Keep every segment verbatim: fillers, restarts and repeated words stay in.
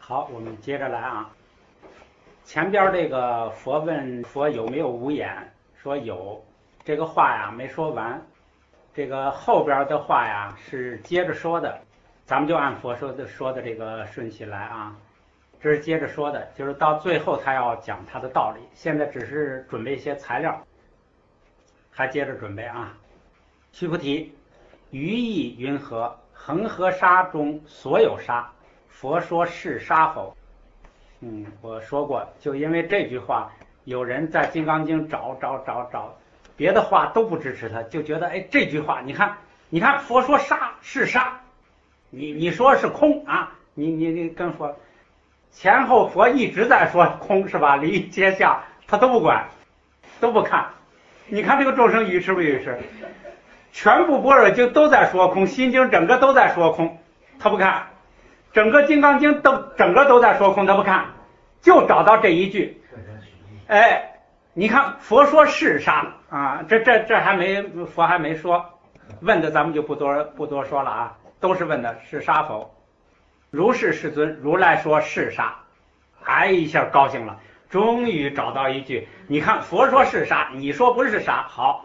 好，我们接着来啊。前边这个佛问佛有没有无眼，说有，这个话呀没说完，这个后边的话呀是接着说的，咱们就按佛说的说的这个顺序来啊。这是接着说的，就是到最后他要讲他的道理，现在只是准备一些材料，还接着准备啊。须菩提，于意云何？恒河沙中所有沙，佛说是沙否？嗯，我说过，就因为这句话，有人在《金刚经》找找找找，别的话都不支持他，就觉得哎，这句话，你看，你看，佛说沙是沙，你你说是空啊，你你你跟佛前后佛一直在说空是吧？离天下他都不管，都不看。你看这个众生愚痴不愚痴？全部般若经都在说空，心经整个都在说空，他不看。整个金刚经都整个都在说空，他不看，就找到这一句。哎，你看佛说是沙啊，这这这还没佛还没说，问的咱们就不多不多说了啊，都是问的是沙否？如是世尊，如来说是沙。哎，一下高兴了，终于找到一句。你看佛说是沙，你说不是沙，好。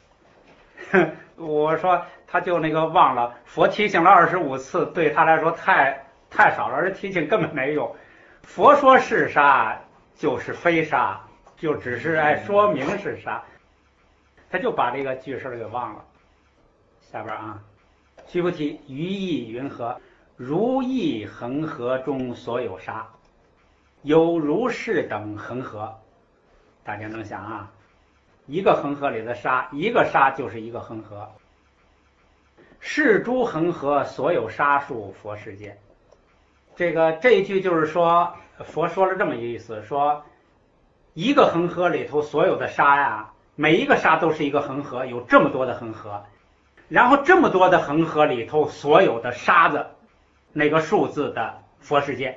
我说他就那个忘了，佛提醒了二十五次，对他来说太太少了，而提醒根本没用。佛说是沙，就是非沙，就只是哎说明是沙，他就把这个句式给忘了。下边啊，须菩提，于意云何？如意恒河中所有沙，有如是等恒河。大家能想啊？一个恒河里的沙，一个沙就是一个恒河。是诸恒河所有沙数佛世界。这个这一句就是说，佛说了这么一意思，说一个恒河里头所有的沙呀，每一个沙都是一个恒河，有这么多的恒河，然后这么多的恒河里头所有的沙子，那个数字的佛世界，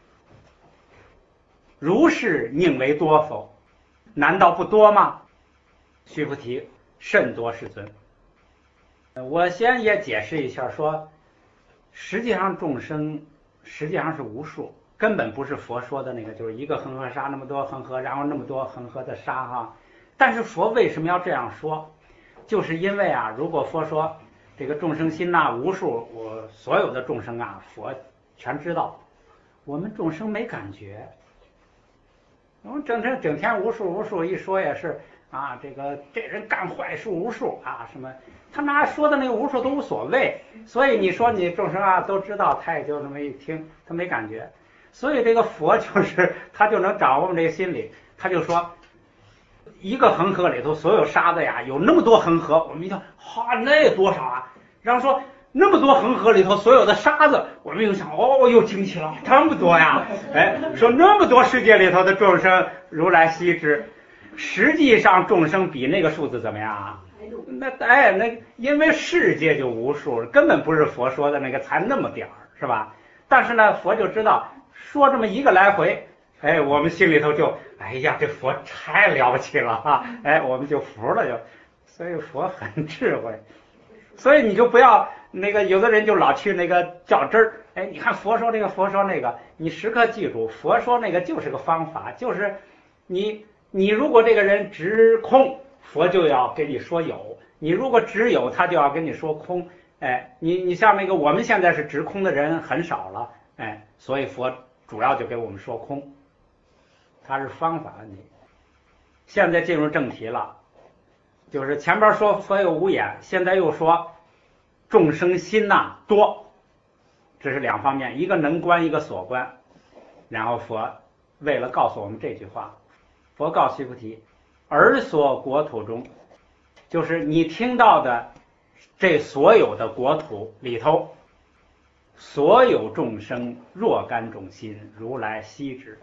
如是宁为多否？难道不多吗？须菩提，甚多世尊。我先也解释一下，说实际上众生实际上是无数，根本不是佛说的那个，就是一个恒河沙那么多恒河，然后那么多恒河的沙哈。但是佛为什么要这样说？就是因为啊，如果佛说这个众生心呐无数，我所有的众生啊，佛全知道，我们众生没感觉。我们整天整天无数无数一说也是啊，这个这人干坏事无数啊，什么他拿说的那个无数都无所谓，所以你说你众生啊都知道，他也就那么一听，他没感觉。所以这个佛就是他就能掌握我们这个心理，他就说一个恒河里头所有沙子呀，有那么多恒河，我们一听哈那多少啊？然后说那么多恒河里头所有的沙子，我们又想哦，又惊奇了，这么多呀！哎，说那么多世界里头的众生，如来悉知。实际上众生比那个数字怎么样啊？那哎，那因为世界就无数，根本不是佛说的那个才那么点儿，是吧？但是呢，佛就知道说这么一个来回，哎，我们心里头就哎呀，这佛太了不起了啊！哎，我们就服了就，所以佛很智慧。所以你就不要那个，有的人就老去那个较真儿。哎，你看佛说这个，佛说那个，你时刻记住，佛说那个就是个方法，就是你你如果这个人执空，佛就要给你说有；你如果执有，他就要跟你说空。哎，你你像那个我们现在是执空的人很少了，哎，所以佛主要就给我们说空，它是方法问题。现在进入正题了。就是前边说佛有无眼，现在又说众生心呐、啊、多，这是两方面，一个能观，一个所观。然后佛为了告诉我们这句话，佛告须菩提，尔所国土中，就是你听到的这所有的国土里头，所有众生若干种心，如来悉知。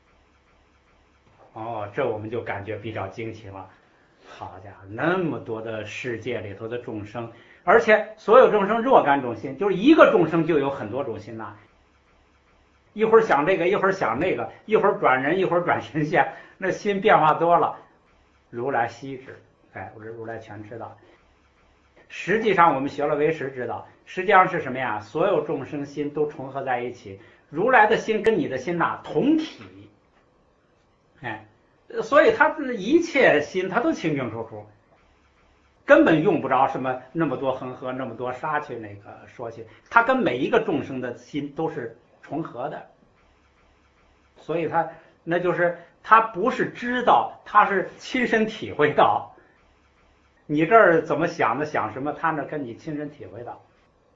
哦，这我们就感觉比较惊奇了。好家伙，那么多的世界里头的众生，而且所有众生若干种心，就是一个众生就有很多种心呐、啊。一会儿想这个，一会儿想那个，一会儿转人，一会儿转神仙，那心变化多了。如来悉知，哎，如来全知道。实际上我们学了唯识知道，实际上是什么呀？所有众生心都重合在一起， 如来的心跟你的心呐同体，哎，所以他一切心他都清清楚楚，根本用不着什么那么多恒河那么多沙去那个说去，他跟每一个众生的心都是重合的，所以他那就是他不是知道，他是亲身体会到。你这儿怎么想的想什么，他那跟你亲身体会到。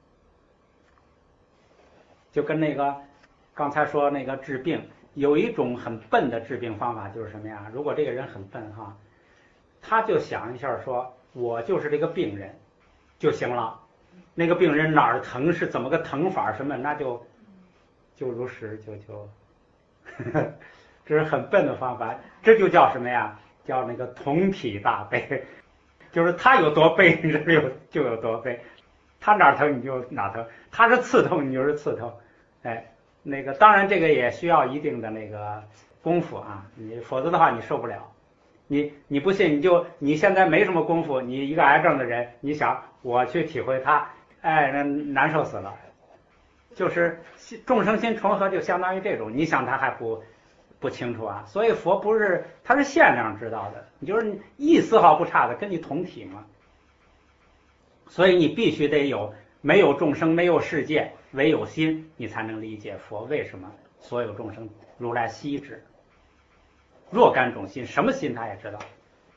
就跟那个刚才说那个治病，有一种很笨的治病方法，就是什么呀？如果这个人很笨哈，他就想一下说，我就是这个病人就行了，那个病人哪儿疼是怎么个疼法什么，那就就如实就就，这是很笨的方法，这就叫什么呀？叫那个同体大悲，就是他有多悲，你这有就有多悲，他哪儿疼你就哪儿疼，他是刺痛你就是刺痛。哎，那个当然这个也需要一定的那个功夫啊，你否则的话你受不了。你你不信你就你现在没什么功夫，你一个癌症的人，你想我去体会他，哎，那难受死了。就是众生心重合，就相当于这种，你想他还不不清楚啊？所以佛不是他是限量知道的，你就是一丝毫不差的跟你同体嘛。所以你必须得有。没有众生，没有世界，唯有心，你才能理解佛为什么所有众生如来悉知。若干种心，什么心他也知道。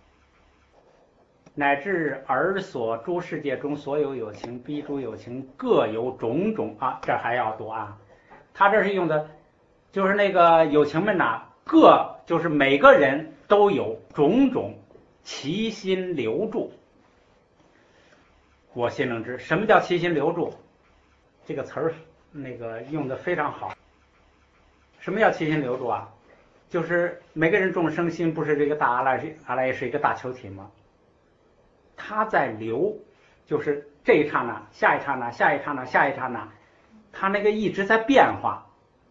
乃至尔所诸世界中所有有情，彼诸有情各有种种啊，这还要读啊。他这是用的，就是那个有情们呐、啊，各就是每个人都有种种其心留住。我心能知，什么叫其心留住？这个词儿那个用的非常好。什么叫其心留住啊？就是每个人众生心不是这个大阿赖阿赖耶是一个大球体吗？它在流，就是这一刹那，下一刹那，下一刹那，下一刹那，它那个一直在变化。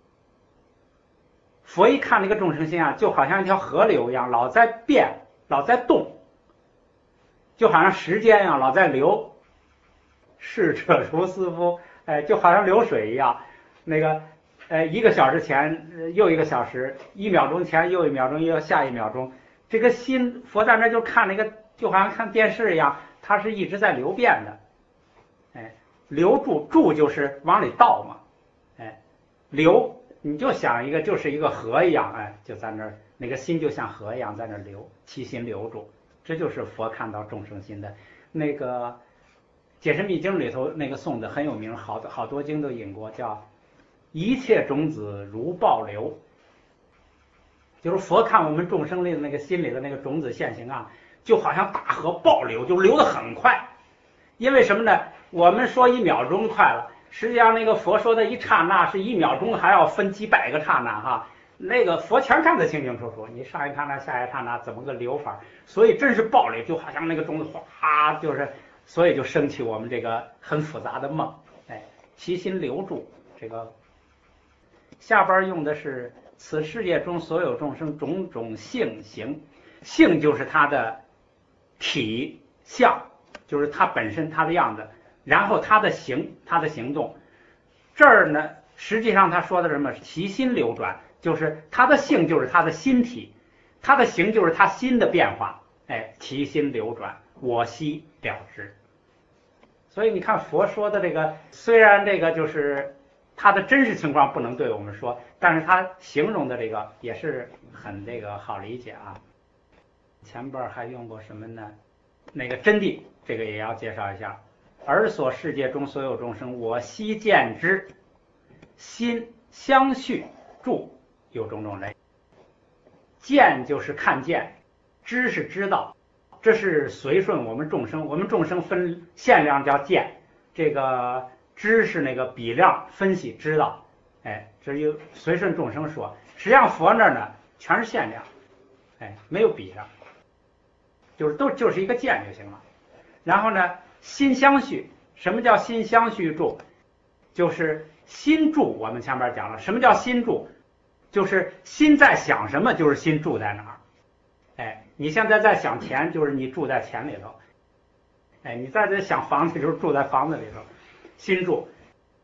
佛一看那个众生心啊，就好像一条河流一样，老在变，老在动，就好像时间一样，老在流。逝者如斯夫，哎，就好像流水一样，那个，呃，一个小时前又一个小时，一秒钟前又一秒钟，又下一秒钟，这个心佛在那就看那个，就好像看电视一样，它是一直在流变的，哎，留住住就是往里倒嘛，哎，流你就想一个就是一个河一样，哎，就在那儿，那个心就像河一样在那儿流，其心留住，这就是佛看到众生心的那个。解释密经里头那个颂的很有名，好好多经都引过，叫一切种子如暴流，就是佛看我们众生里的那个心里的那个种子现行啊，就好像大河暴流，就流得很快。因为什么呢？我们说一秒钟快了，实际上那个佛说的一刹那是一秒钟还要分几百个刹那哈，那个佛全看得清清楚楚，你上一刹那下一刹那怎么个流法，所以真是暴流，就好像那个种子哗就是。所以就升起我们这个很复杂的梦，哎，其心留住这个。下边用的是此世界中所有众生种种性行，性就是它的体相，就是它本身它的样子，然后它的行，它的行动。这儿呢，实际上他说的什么？其心流转，就是它的性就是它的心体，它的行就是它心的变化，哎，其心流转。我悉了知，所以你看佛说的这个，虽然这个就是他的真实情况不能对我们说，但是他形容的这个也是很这个好理解啊。前边还用过什么呢？那个真谛，这个也要介绍一下。尔所世界中所有众生，我悉见之，心相续住有种种类。见就是看见，知是知道。这是随顺我们众生，我们众生分限量叫见，这个知是那个比量分析知道，哎，这就随顺众生说。实际上佛那儿呢全是限量，哎，没有比量，就是都就是一个见就行了。然后呢，心相续，什么叫心相续住？就是心住。我们前面讲了，什么叫心住？就是心在想什么，就是心住在哪儿。哎，你现在在想钱，就是你住在钱里头；哎，你在这想房子，就是住在房子里头。心住，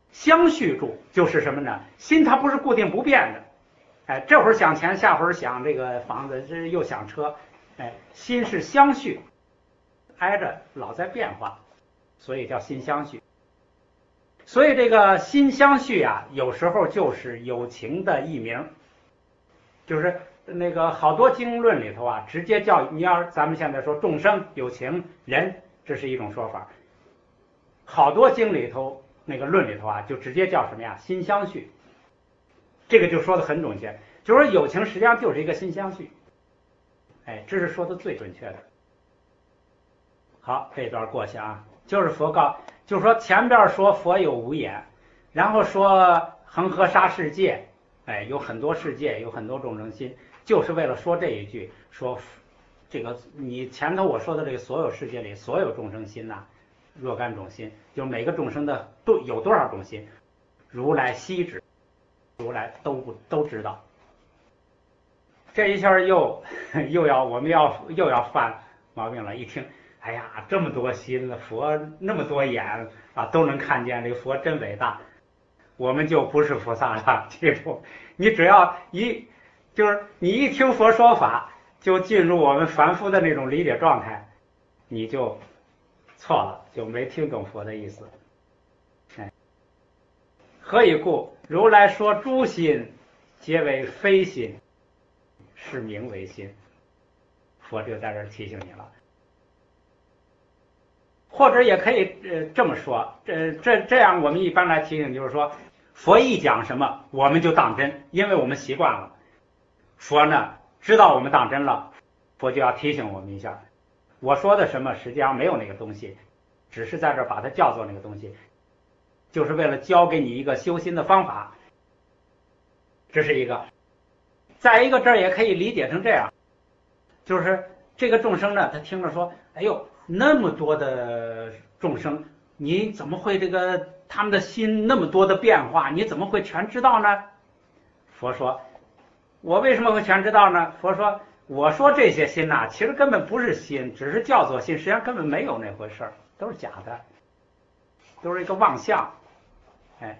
相续住就是什么呢？心它不是固定不变的，哎，这会儿想钱，下会儿想这个房子，这又想车，哎，心是相续，挨着老在变化，所以叫心相续。所以这个心相续啊，有时候就是有情的译名，就是那个好多经论里头啊，直接叫你要咱们现在说众生有情人，这是一种说法。好多经里头那个论里头啊，就直接叫什么呀？心相续。这个就说的很准确，就是说有情实际上就是一个心相续。哎，这是说的最准确的。好，这段过去啊，就是佛告，就是说前边说佛有无眼，然后说恒河沙世界，哎，有很多世界，有很多众生心，就是为了说这一句，说这个你前头我说的这个所有世界里所有众生心呐、啊，若干种心，就每个众生的都有多少种心，如来悉知，如来都不都知道。这一下又又要我们要又要犯毛病了，一听。哎呀，这么多心了，佛那么多眼啊，都能看见，这个佛真伟大。我们就不是菩萨了，记住，你只要一就是你一听佛说法，就进入我们凡夫的那种理解状态，你就错了，就没听懂佛的意思。哎，何以故？如来说诸心皆为非心，是名为心。佛就在这儿提醒你了。或者也可以呃这么说，这这这样我们一般来提醒就是说，佛一讲什么我们就当真，因为我们习惯了。佛呢知道我们当真了，佛就要提醒我们一下，我说的什么实际上没有那个东西，只是在这儿把它叫做那个东西，就是为了教给你一个修心的方法。这是一个。再一个，这儿也可以理解成这样，就是这个众生呢，他听了说，哎呦。那么多的众生，你怎么会这个他们的心那么多的变化，你怎么会全知道呢？佛说，我为什么会全知道呢？佛说，我说这些心呐、啊，其实根本不是心，只是叫做心，实际上根本没有那回事儿，都是假的，都是一个妄象。哎，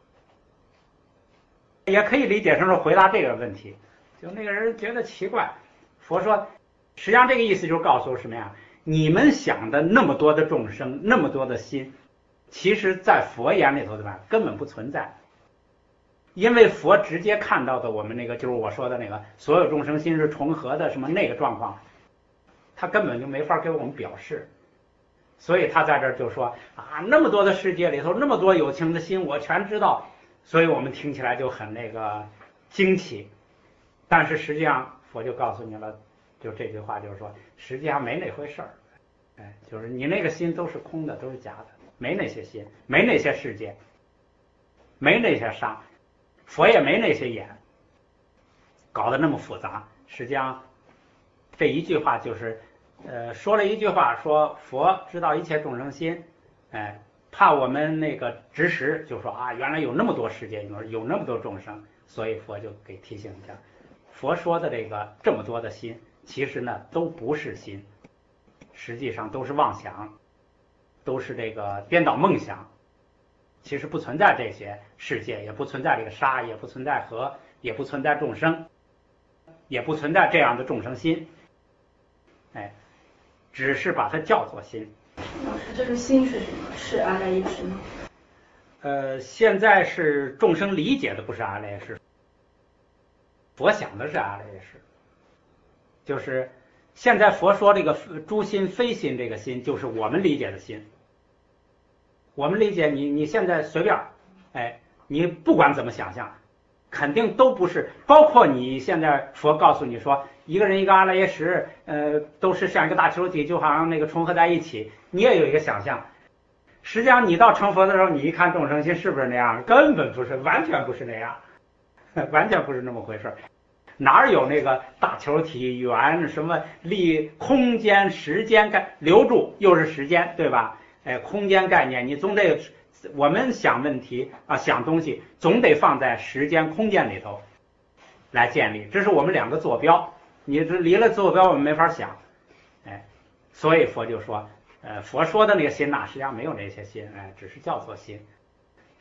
也可以理解成是回答这个问题。就那个人觉得奇怪，佛说，实际上这个意思就是告诉我什么呀？你们想的那么多的众生，那么多的心，其实在佛眼里头对吧，根本不存在。因为佛直接看到的我们那个就是我说的那个所有众生心是重合的什么那个状况，他根本就没法给我们表示。所以他在这儿就说啊，那么多的世界里头，那么多有情的心，我全知道，所以我们听起来就很那个惊奇。但是实际上佛就告诉你了，就这句话就是说，实际上没那回事儿，哎，就是你那个心都是空的，都是假的，没那些心，没那些世界，没那些沙，佛也没那些眼，搞得那么复杂。实际上这一句话就是，呃，说了一句话，说佛知道一切众生心，哎，怕我们那个执实，就说啊，原来有那么多世界，有那么多众生，所以佛就给提醒一下，佛说的这个这么多的心。其实呢，都不是心，实际上都是妄想，都是这个颠倒梦想。其实不存在这些世界，也不存在这个沙，也不存在河，也不存在众生，也不存在这样的众生心。哎，只是把它叫做心。 老师，这个心是什么？是阿赖耶识吗？ 呃，现在是众生理解的不是阿赖耶识，佛想的是阿赖耶识。就是现在佛说这个诸心非心，这个心就是我们理解的心。我们理解你，你现在随便，哎，你不管怎么想象，肯定都不是。包括你现在佛告诉你说，一个人一个阿赖耶识，呃，都是像一个大球体，就好像那个重合在一起，你也有一个想象。实际上你到成佛的时候，你一看众生心是不是那样？根本不是，完全不是那样，完全不是那么回事。哪有那个大球体圆什么力空间时间概留住又是时间对吧？哎，空间概念你总得我们想问题啊想东西总得放在时间空间里头来建立，这是我们两个坐标。你这离了坐标我们没法想，哎，所以佛就说，呃，佛说的那个心呐，实际上没有那些心，哎，只是叫做心。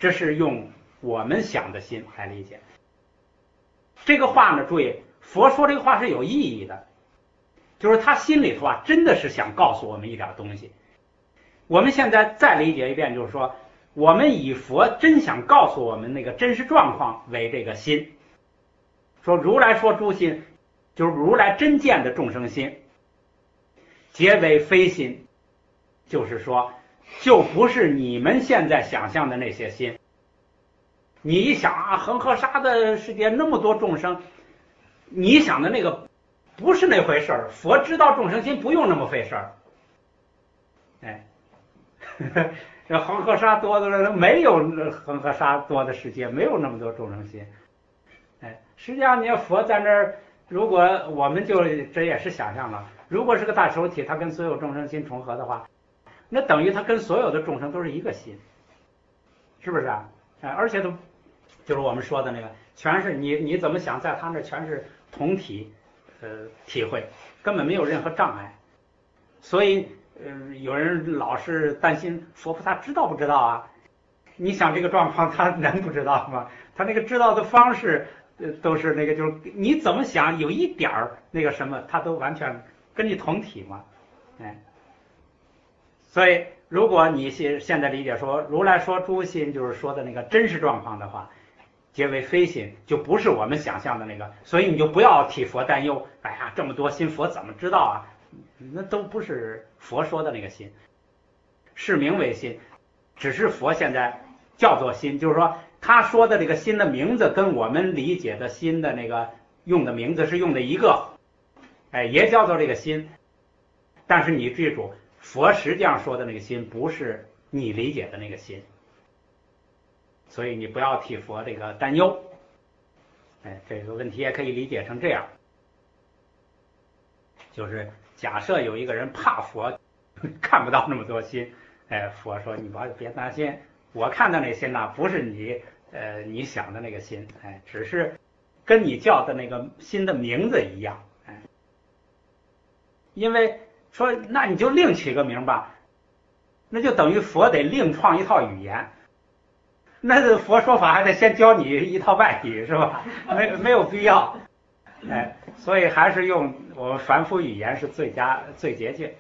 这是用我们想的心来理解。这个话呢，注意，佛说这个话是有意义的，就是他心里头啊，真的是想告诉我们一点东西。我们现在再理解一遍，就是说，我们以佛真想告诉我们那个真实状况为这个心。说如来说诸心，就是如来真见的众生心，皆为非心，就是说，就不是你们现在想象的那些心。你一想啊，恒河沙的世界那么多众生，你想的那个不是那回事儿。佛知道众生心，不用那么费事儿。哎，这恒河沙多的人没有恒河沙多的世界，没有那么多众生心。哎，实际上你要佛在那儿，如果我们就这也是想象了，如果是个大手体，它跟所有众生心重合的话，那等于它跟所有的众生都是一个心，是不是啊？哎，而且都就是我们说的那个，全是你你怎么想，在他那全是同体，呃，体会，根本没有任何障碍。所以，呃，有人老是担心佛菩萨知道不知道啊？你想这个状况，他能不知道吗？他那个知道的方式，呃，都是那个，就是你怎么想，有一点儿那个什么，他都完全跟你同体嘛，哎。所以，如果你现现在理解说如来说诸心就是说的那个真实状况的话，皆为非心，就不是我们想象的那个，所以你就不要替佛担忧。哎呀，这么多心，佛怎么知道啊？那都不是佛说的那个心，是名为心，只是佛现在叫做心，就是说他说的这个心的名字跟我们理解的心的那个用的名字是用的一个，哎，也叫做这个心。但是你记住，佛实际上说的那个心不是你理解的那个心，所以你不要替佛这个担忧。哎，这个问题也可以理解成这样，就是假设有一个人怕佛，看不到那么多心，哎，佛说你别担心，我看到那心呐，不是你呃你想的那个心，哎，只是跟你叫的那个心的名字一样，哎，因为说那你就另起个名吧，那就等于佛得另创一套语言。那佛说法还得先教你一套外语是吧？没没有必要，哎，所以还是用我们凡夫语言是最佳最捷径。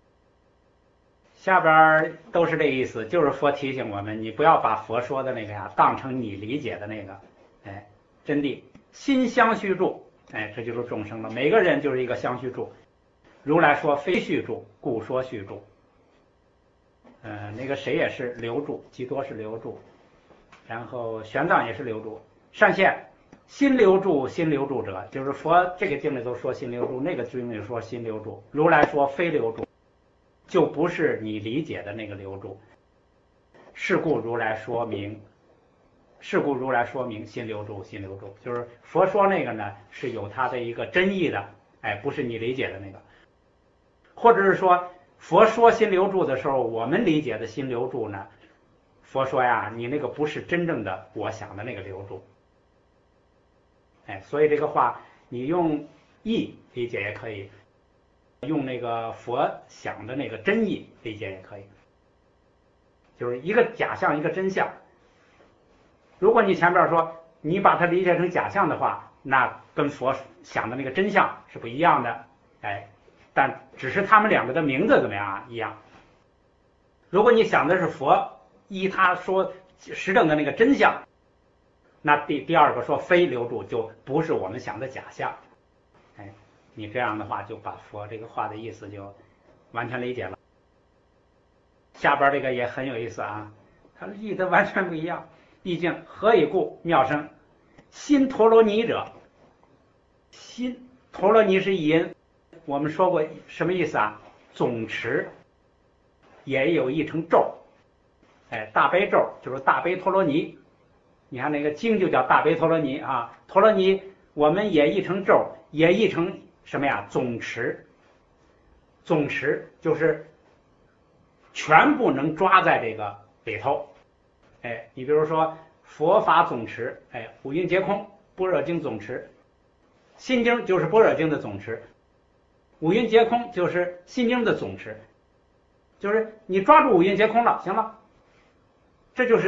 下边都是这意思，就是佛提醒我们，你不要把佛说的那个呀当成你理解的那个，哎，真谛心相续住，哎，这就是众生了。每个人就是一个相续住，如来说非续住，故说续住。呃，那个谁也是留住，极多是留住。然后玄奘也是留住，善现心留住，心留住者，就是佛这个经里头说心留住，那个经里说心留住，如来说非留住，就不是你理解的那个留住。是故如来说明，是故如来说明心留住，心留住，就是佛说那个呢是有它的一个真意的，哎，不是你理解的那个。或者是说佛说心留住的时候，我们理解的心留住呢，佛说呀，你那个不是真正的我想的那个留住，哎，所以这个话你用意理解也可以，用那个佛想的那个真意理解也可以，就是一个假象一个真相。如果你前边说你把它理解成假象的话，那跟佛想的那个真相是不一样的，哎，但只是他们两个的名字怎么样啊一样。如果你想的是佛依他说实证的那个真相，那第第二个说非留住就不是我们想的假象，哎，你这样的话就把佛这个话的意思就完全理解了。下边这个也很有意思啊，它意的完全不一样。毕竟何以故？妙生心陀罗尼者，心陀罗尼是音，我们说过什么意思啊？总持，也有译成咒。哎，大悲咒就是大悲陀罗尼，你看那个经就叫大悲陀罗尼啊，陀罗尼我们也译成咒，也译成什么呀？总持，总持就是全部能抓在这个里头。哎，你比如说佛法总持，哎，五蕴皆空，般若经总持，心经就是般若经的总持，五蕴皆空就是心经的总持，就是你抓住五蕴皆空了，行了。这就是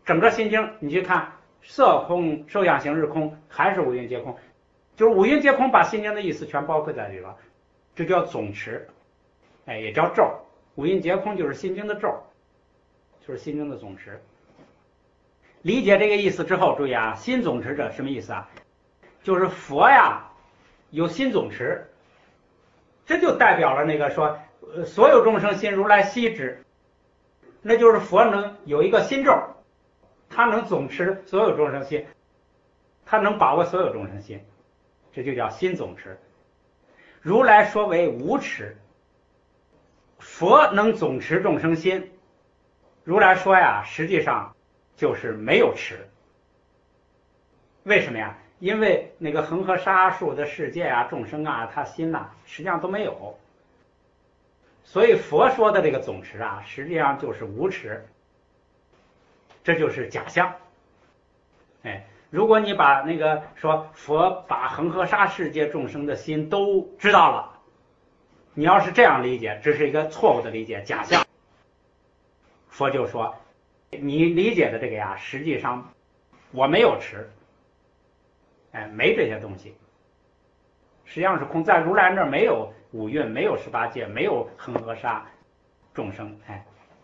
整个心经你去看，色空、受想行识空，还是五蕴皆空，就是五蕴皆空把心经的意思全包括在里了，这叫总持，哎，也叫咒。五蕴皆空就是心经的咒，就是心经的总持。理解这个意思之后，注意啊，心总持者什么意思啊？就是佛呀有心总持，这就代表了那个说，呃，所有众生心如来悉知，那就是佛能有一个心咒，他能总持所有众生心，他能把握所有众生心，这就叫心总持。如来说为无持，佛能总持众生心，如来说呀，实际上就是没有持。为什么呀？因为那个恒河沙数的世界啊，众生啊，他心呐、啊，实际上都没有。所以佛说的这个总持啊，实际上就是无持，这就是假象。哎，如果你把那个说佛把恒河沙世界众生的心都知道了，你要是这样理解，这是一个错误的理解，假象。佛就说，你理解的这个呀，实际上我没有持，哎，没这些东西，实际上是空，在如来那儿没有五蕴，没有十八界，没有恒河沙众生，哎，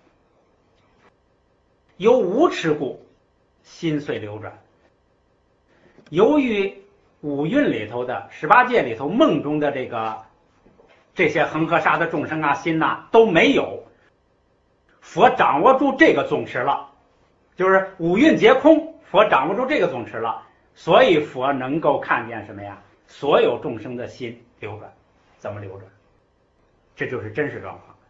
由无持故，心遂流转。由于五蕴里头的十八界里头梦中的这个这些恒河沙的众生啊心呐、啊、都没有，佛掌握住这个总持了，就是五蕴皆空，佛掌握住这个总持了，所以佛能够看见什么呀？所有众生的心流转，怎么流转？这就是真实状况。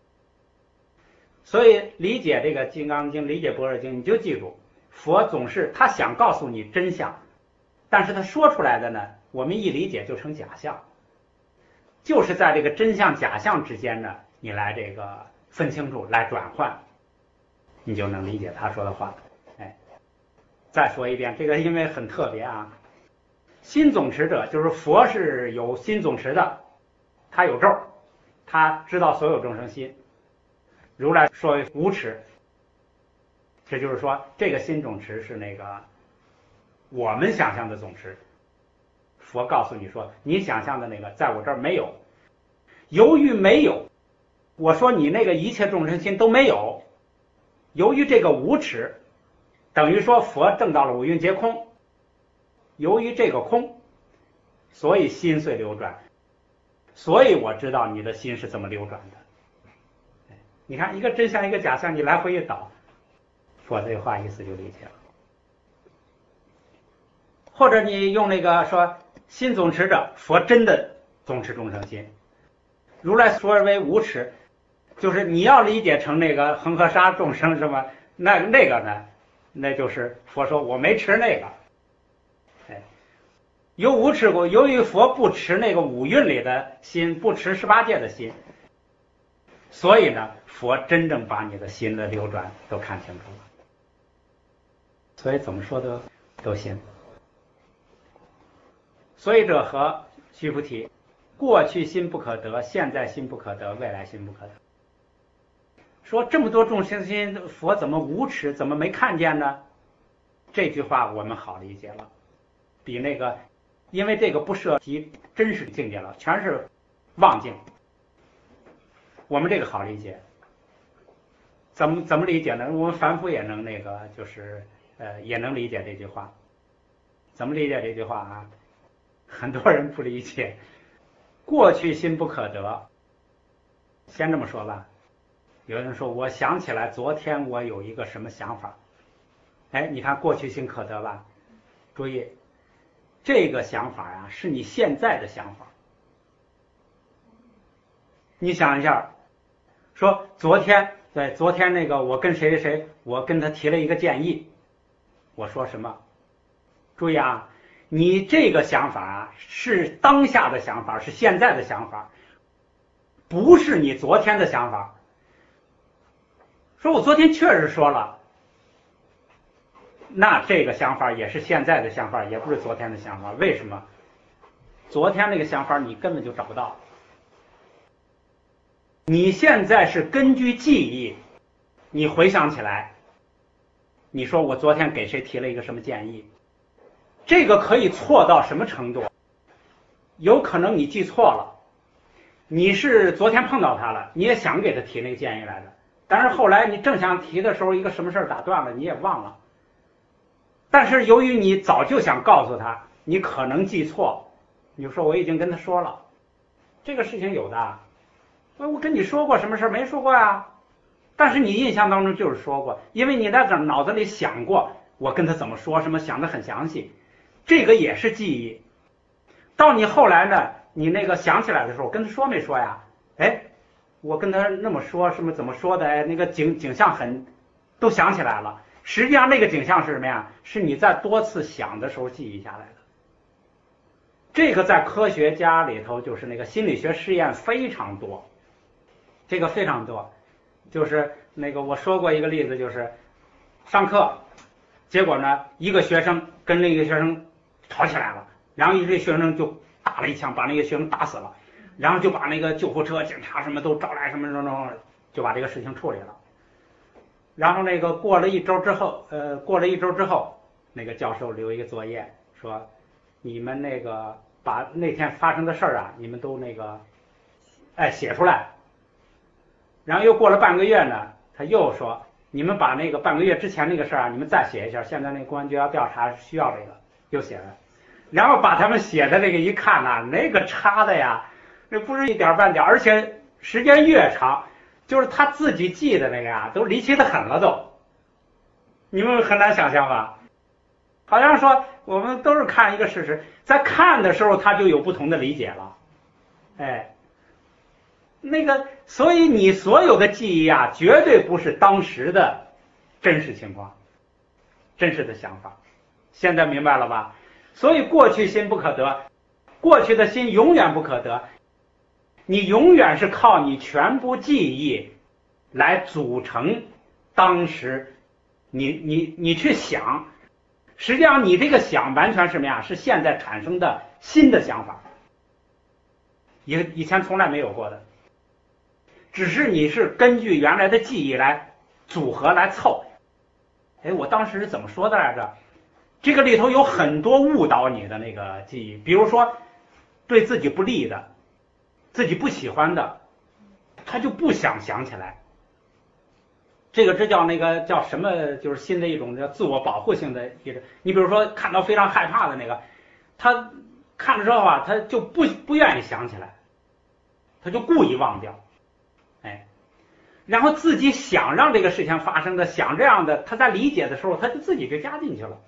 所以理解这个《金刚经》，理解《般若经》，你就记住，佛总是他想告诉你真相，但是他说出来的呢，我们一理解就成假象。就是在这个真相假象之间呢，你来这个分清楚，来转换，你就能理解他说的话。哎，再说一遍，这个因为很特别啊。心总持者就是佛是有心总持的，他有咒，他知道所有众生心。如来说为无持，这就是说这个心总持是那个我们想象的总持。佛告诉你说，你想象的那个在我这儿没有，由于没有，我说你那个一切众生心都没有，由于这个无持，等于说佛证到了五蕴皆空，由于这个空，所以心遂流转，所以我知道你的心是怎么流转的。你看一个真相一个假象，你来回一倒，佛这话意思就理解了。或者你用那个说心总持者，佛真的总持众生心，如来说为无持，就是你要理解成那个恒河沙众生什么，那那个呢，那就是佛说我没持那个。哎，由无持故，由于佛不持那个五蕴里的心，不持十八界的心，所以呢，佛真正把你的心的流转都看清楚了。所以怎么说都都行。所以者何？须菩提，过去心不可得，现在心不可得，未来心不可得。说这么多众生心，佛怎么无持，怎么没看见呢？这句话我们好理解了，比那个，因为这个不涉及真实境界了，全是妄境。我们这个好理解，怎么怎么理解呢？我们凡夫也能那个，就是呃，也能理解这句话。怎么理解这句话啊？很多人不理解，过去心不可得。先这么说吧，有人说我想起来昨天我有一个什么想法，哎，你看过去心可得吧？注意，这个想法啊，是你现在的想法。你想一下，说昨天对昨天那个我跟谁谁谁，我跟他提了一个建议，我说什么？注意啊，你这个想法啊是当下的想法，是现在的想法，不是你昨天的想法。说我昨天确实说了，那这个想法也是现在的想法，也不是昨天的想法。为什么？昨天那个想法你根本就找不到。你现在是根据记忆，你回想起来， 你说我昨天给谁提了一个什么建议，这个可以错到什么程度？有可能你记错了，你是昨天碰到他了，你也想给他提那个建议来着，但是后来你正想提的时候，一个什么事儿打断了，你也忘了。但是由于你早就想告诉他，你可能记错，你就说我已经跟他说了，这个事情有的。我跟你说过什么事儿没说过呀？但是你印象当中就是说过，因为你在这脑子里想过我跟他怎么说什么，想得很详细，这个也是记忆。到你后来呢，你那个想起来的时候，我跟他说没说呀？哎，我跟他那么说什么怎么说的？哎，那个景景象很都想起来了。实际上那个景象是什么呀？是你在多次想的时候记忆下来的。这个在科学家里头就是那个心理学实验非常多，这个非常多。就是那个我说过一个例子，就是上课，结果呢一个学生跟另一个学生吵起来了，然后一个学生就打了一枪，把那个学生打死了，然后就把那个救护车、警察什么都招来，什么什么，就把这个事情处理了。然后那个过了一周之后，呃，过了一周之后，那个教授留一个作业，说你们那个把那天发生的事儿啊，你们都那个，哎，写出来。然后又过了半个月呢，他又说你们把那个半个月之前那个事儿啊，你们再写一下，现在那个公安局要调查，需要这个，又写了。然后把他们写的这个一看呐、啊，那个差的呀，那不是一点半点，而且时间越长，就是他自己记的那个呀，都离奇的很了都。你们很难想象吧？好像说我们都是看一个事实，在看的时候他就有不同的理解了，哎。那个，所以你所有的记忆啊，绝对不是当时的真实情况，真实的想法。现在明白了吧？所以过去心不可得，过去的心永远不可得。你永远是靠你全部记忆来组成当时你你你去想，实际上你这个想完全是什么呀？是现在产生的新的想法，以以前从来没有过的。只是你是根据原来的记忆来组合来凑，哎，我当时是怎么说的来着？这个里头有很多误导你的那个记忆，比如说对自己不利的、自己不喜欢的，他就不想想起来。这个这叫那个叫什么？就是新的一种叫自我保护性的一种。你比如说看到非常害怕的那个，他看了之后啊，他就不不愿意想起来，他就故意忘掉。哎，然后自己想让这个事情发生的，想这样的，他在理解的时候，他就自己就加进去了。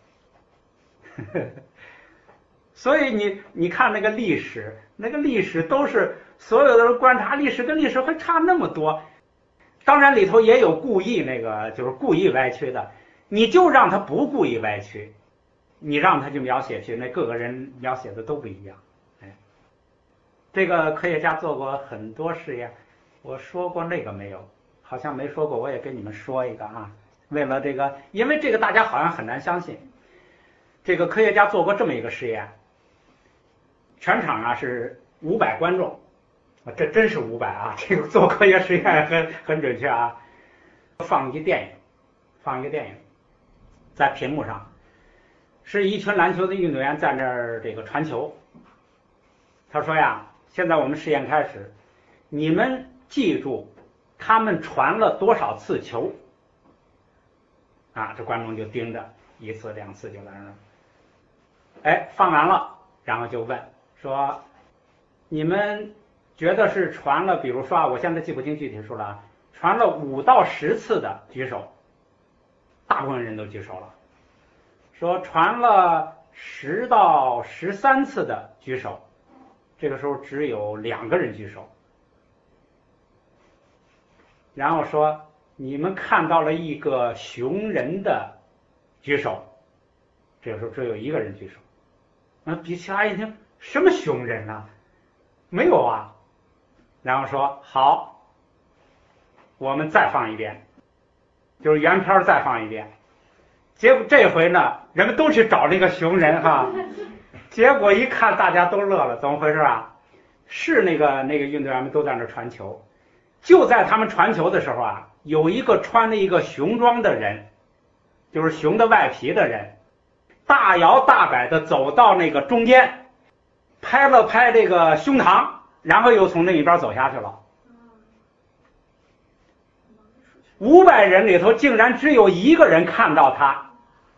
所以你你看那个历史，那个历史都是所有的人观察历史跟历史会差那么多。当然里头也有故意那个就是故意歪曲的，你就让他不故意歪曲，你让他去描写去，那各个人描写的都不一样。哎，这个科学家做过很多实验。我说过那个没有？好像没说过，我也跟你们说一个啊。为了这个，因为这个大家好像很难相信。这个科学家做过这么一个实验，全场啊是五百观众，这真是五百啊！这个做科学实验很很准确啊。放一个电影，放一个电影，在屏幕上，是一群篮球的运动员在那儿这个传球。他说呀，现在我们实验开始，你们记住他们传了多少次球啊？这观众就盯着，一次两次就来了。哎，放完了，然后就问说，你们觉得是传了，比如说啊，我现在记不清具体数了，传了五到十次的举手，大部分人都举手了。说传了十到十三次的举手，这个时候只有两个人举手。然后说你们看到了一个熊人的举手，这个时候只有一个人举手。那比其他一听什么熊人啊？没有啊。然后说好，我们再放一遍，就是原片再放一遍。结果这回呢，人们都去找这个熊人哈，结果一看大家都乐了，怎么回事啊？是那个那个运动员们都在那传球，就在他们传球的时候啊，有一个穿了一个熊装的人， 就是熊的外皮的人，大摇大摆的走到那个中间，拍了拍这个胸膛，然后又从那一边走下去了。五百人里头竟然只有一个人看到他，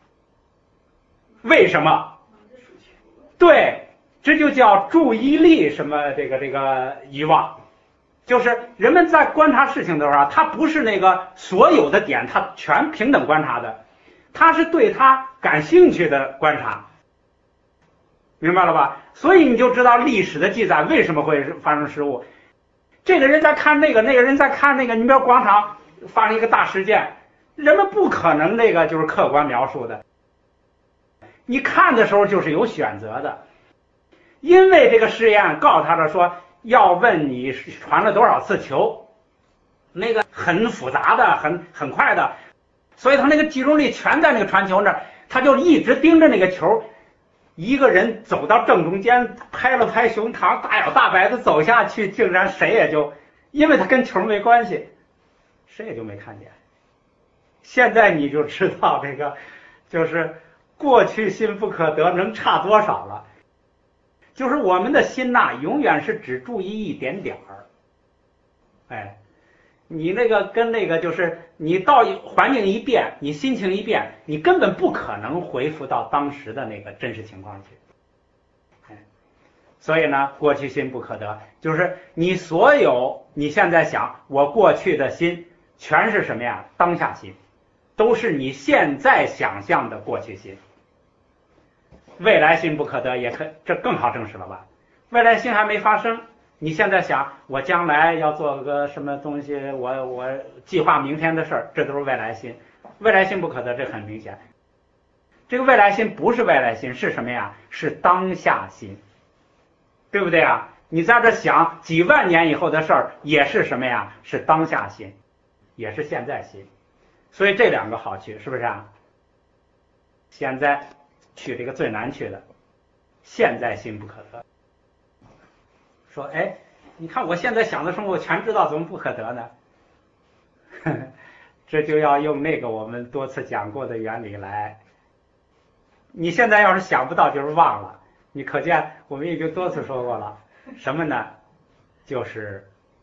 为什么？对，这就叫注意力什么这个这个遗忘。就是人们在观察事情的时候啊，他不是那个所有的点他全平等观察的，他是对他感兴趣的观察，明白了吧？所以你就知道历史的记载为什么会发生失误。这个人在看那个，那个人在看那个，你比如广场发生一个大事件，人们不可能那个就是客观描述的，你看的时候就是有选择的，因为这个实验告诉他了说要问你传了多少次球，那个很复杂的很很快的，所以他那个集中力全在那个传球那儿，他就一直盯着那个球，一个人走到正中间，拍了拍胸膛，大摇大摆的走下去，竟然谁也就因为他跟球没关系，谁也就没看见。现在你就知道这个就是过去心不可得能差多少了。就是我们的心呐，永远是只注意一点点儿。哎，你那个跟那个就是你到环境一变，你心情一变，你根本不可能恢复到当时的那个真实情况去。哎，所以呢，过去心不可得，就是你所有你现在想我过去的心全是什么呀？当下心，都是你现在想象的过去心。未来心不可得也可，这更好证实了吧？未来心还没发生，你现在想我将来要做个什么东西，我我计划明天的事儿，这都是未来心。未来心不可得，这很明显。这个未来心不是未来心，是什么呀？是当下心，对不对啊？你在这想几万年以后的事儿，也是什么呀？是当下心，也是现在心。所以这两个好去，是不是啊？现在去这个最难去的，现在心不可得。说，哎，你看我现在想的生活全知道，怎么不可得呢？呵呵，这就要用那个我们多次讲过的原理来。你现在要是想不到，就是忘了。你可见我们已经多次说过了，什么呢？就是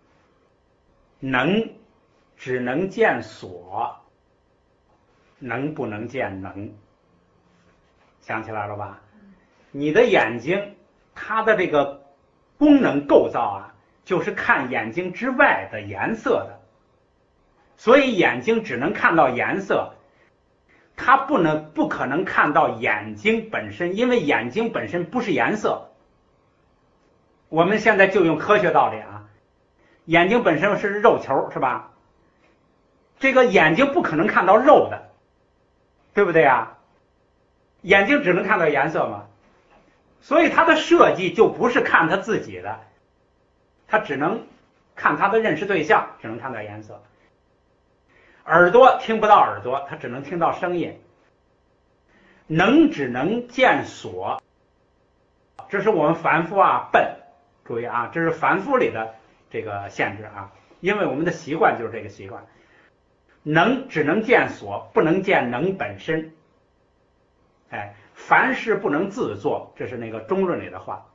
能只能见所，能不能见能。想起来了吧？你的眼睛它的这个功能构造啊，就是看眼睛之外的颜色的，所以眼睛只能看到颜色，它不能不可能看到眼睛本身，因为眼睛本身不是颜色。我们现在就用科学道理啊，眼睛本身是肉球，是吧？这个眼睛不可能看到肉的，对不对啊？眼睛只能看到颜色嘛，所以它的设计就不是看它自己的，它只能看它的认识对象，只能看到颜色。耳朵听不到耳朵，它只能听到声音。能只能见所，这是我们凡夫啊笨，注意啊，这是凡夫里的这个限制啊，因为我们的习惯就是这个习惯。能只能见所，不能见能本身。哎，凡事不能自作，这是那个中论里的话。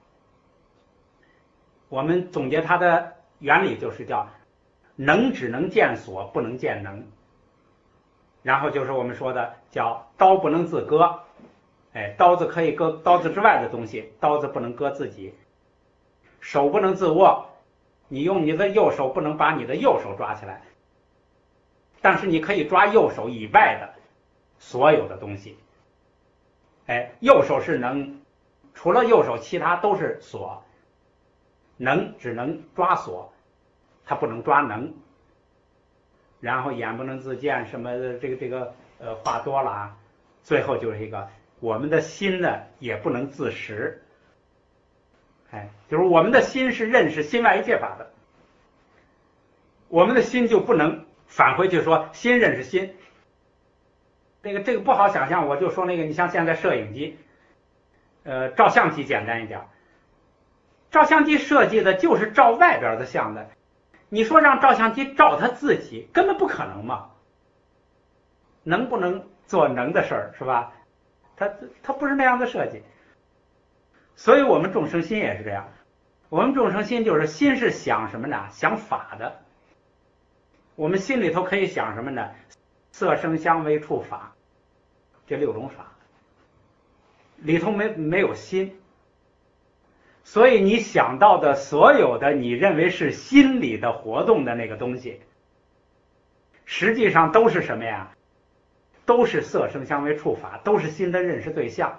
我们总结它的原理就是叫能只能见所，不能见能。然后就是我们说的叫刀不能自割，哎，刀子可以割刀子之外的东西，刀子不能割自己。手不能自握，你用你的右手不能把你的右手抓起来，但是你可以抓右手以外的所有的东西。哎，右手是能，除了右手其他都是锁。能只能抓锁，它不能抓能。然后眼不能自见，什么这个这个呃话多了啊。最后就是一个我们的心呢也不能自识。哎，就是我们的心是认识心外一切法的，我们的心就不能返回去说心认识心。那个这个不好想象，我就说那个，你像现在摄影机，呃，照相机简单一点，照相机设计的就是照外边的相的，你说让照相机照它自己，根本不可能嘛。能不能做能的事儿，是吧？它它不是那样的设计。所以我们众生心也是这样，我们众生心就是心是想什么呢？想法的。我们心里头可以想什么呢？色声香味触法，这六种法里头没没有心，所以你想到的所有的你认为是心里的活动的那个东西，实际上都是什么呀？都是色声香味触法，都是心的认识对象。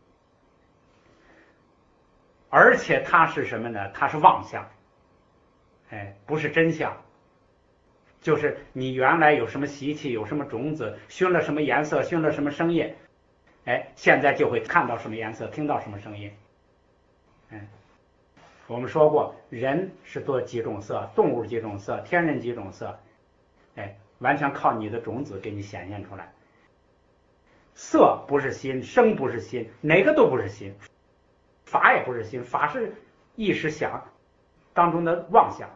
而且它是什么呢？它是妄相，哎，不是真相。就是你原来有什么习气，有什么种子，熏了什么颜色，熏了什么声音，哎，现在就会看到什么颜色，听到什么声音。嗯，我们说过，人是多几种色，动物几种色，天人几种色，哎，完全靠你的种子给你显现出来。色不是心，声不是心，哪个都不是心，法也不是心，法是意识想当中的妄想。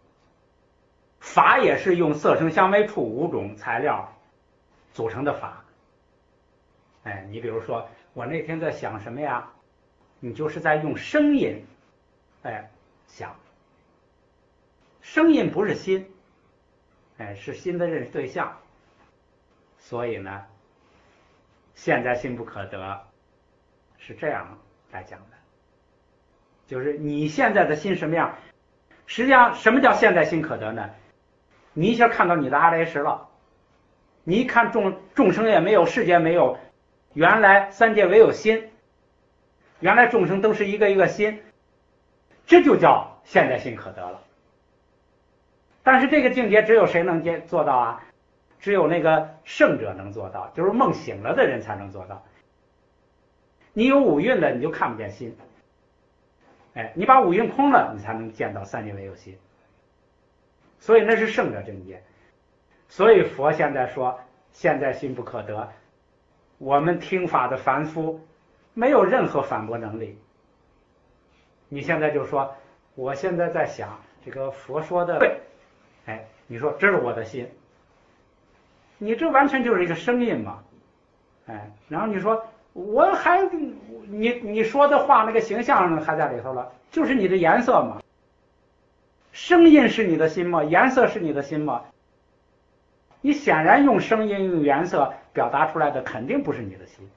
法也是用色声香味触五种材料组成的法。哎，你比如说我那天在想什么呀？你就是在用声音，哎，想。声音不是心，哎，是心的认识对象。所以呢，现在心不可得，是这样来讲的。就是你现在的心什么样？实际上，什么叫现在心可得呢？你一下看到你的阿赖耶识了，你一看众众生也没有，世界没有，原来三界唯有心，原来众生都是一个一个心，这就叫现在心可得了。但是这个境界只有谁能做到啊？只有那个圣者能做到，就是梦醒了的人才能做到。你有五蕴了，你就看不见心。哎，你把五蕴空了，你才能见到三界唯有心。所以那是圣者境界。所以佛现在说现在心不可得，我们听法的凡夫没有任何反驳能力。你现在就说我现在在想这个佛说的对，哎，你说这是我的心，你这完全就是一个声音嘛，哎，然后你说我还你你说的话那个形象还在里头了，就是你的颜色嘛。声音是你的心吗？颜色是你的心吗？你显然用声音用颜色表达出来的肯定不是你的心。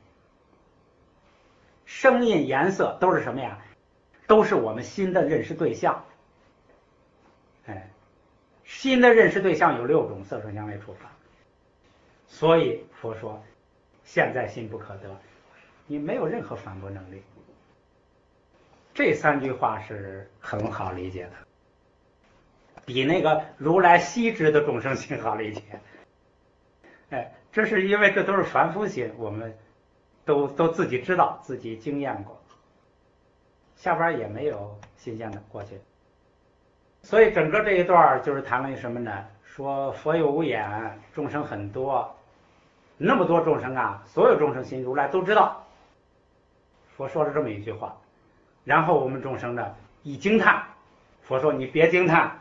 声音颜色都是什么呀？都是我们心的认识对象。哎，心的认识对象有六种，色声香味触法。所以佛说现在心不可得，你没有任何反驳能力。这三句话是很好理解的，比那个如来悉知的众生心好理解。哎，这是因为这都是凡夫心，我们都都自己知道，自己经验过，下边也没有新鲜的过去。所以整个这一段就是谈论什么呢？说佛有无眼，众生很多，那么多众生啊，所有众生心如来都知道。佛说了这么一句话，然后我们众生呢一惊叹，佛说你别惊叹，